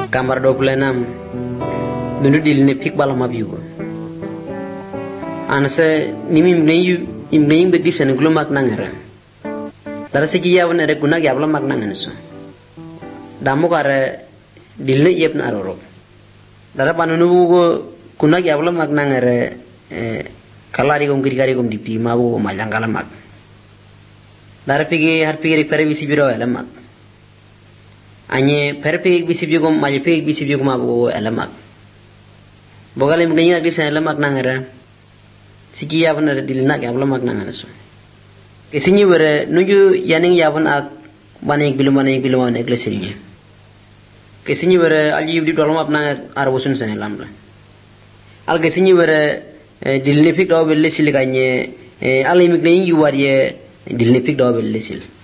kamar do pulenam dundu dilne pik bala mabiu anase nimi imneyu bedif sen glumak nangara dara segi ya wona re gunak ya bala mak nanganso damu kare dilne yep na aroro dara panunu go kunak ya bala mak nangare kalari gom girigari gom dipi mabu malangala mak dara pigi har pigi pere bisi biro elamak anye pere pigi bisi biro gom maje pigi bisi biro mabu elamak bogale mgenya bisi elamak nangara sigi ya bana dilna ya bala mak nangara so kesinyi were nuju yaning ya bana banek bilum eglesinya kesinyi were alji yubdi dolom apna arbosun sen lamla al kesinyi were dilne fik do belle siliganye alay migneyi yuwariye dilne fik do belle sil